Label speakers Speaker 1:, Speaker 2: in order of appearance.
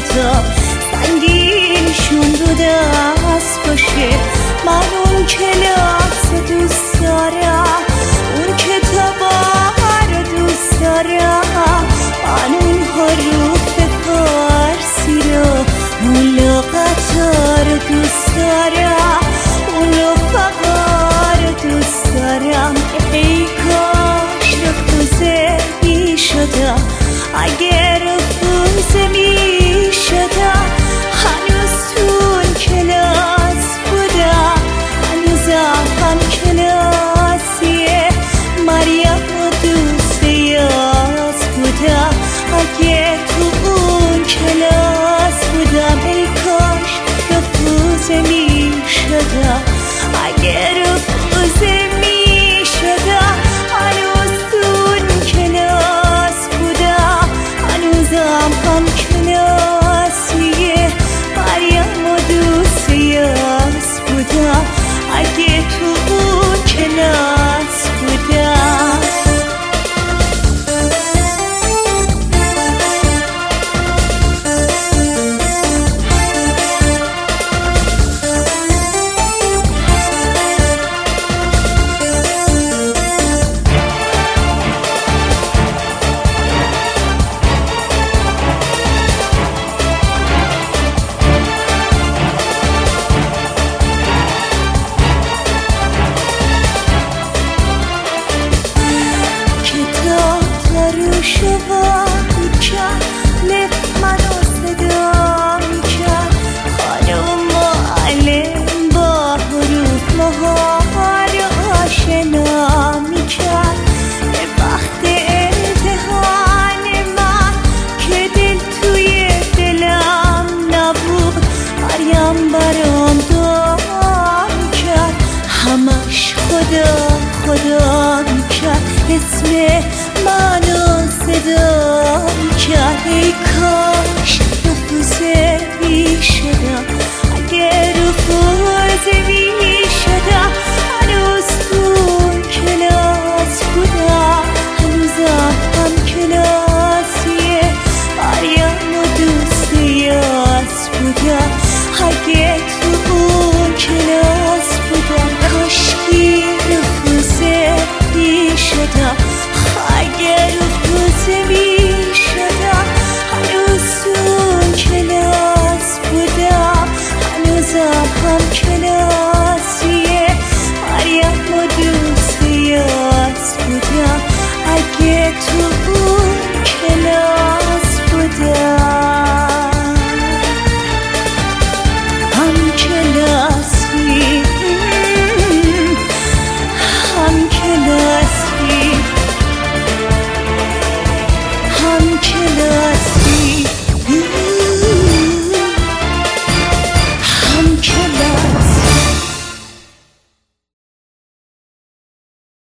Speaker 1: حتی سنگینشون رو دست باشه. من اون کلاس دوست دارم، اون کتابا رو دوست دارم، من اون حروف فارسی رو، اون لغتا رو دوست دارم، اون رفقا رو دوست دارم. ای کاش رفوزه می شدم، اگر رفوزه می شدم هنوز تو اون کلاس بودم، هنوزم هم کلاسیه مریم و دوست یاس بودم. اگه تو اون کلاس بودم ای کاش رفوزه می شدم، اگه رفوزه می شدم هنوز تو اون کلاس بودم، هنوزم هم کلاسیه مریم و دوست یاس بودم، اگه تو اون کلاس بودم. خدا میکرد، اسم منو صدا میکرد. ای کاش رفوزه میشدم، اگه رفوزه میشدم هنوز تو کلاس بودم، هنوزم هم کلاسیه مریم و دوست یاس بودم، اگه تو کلاس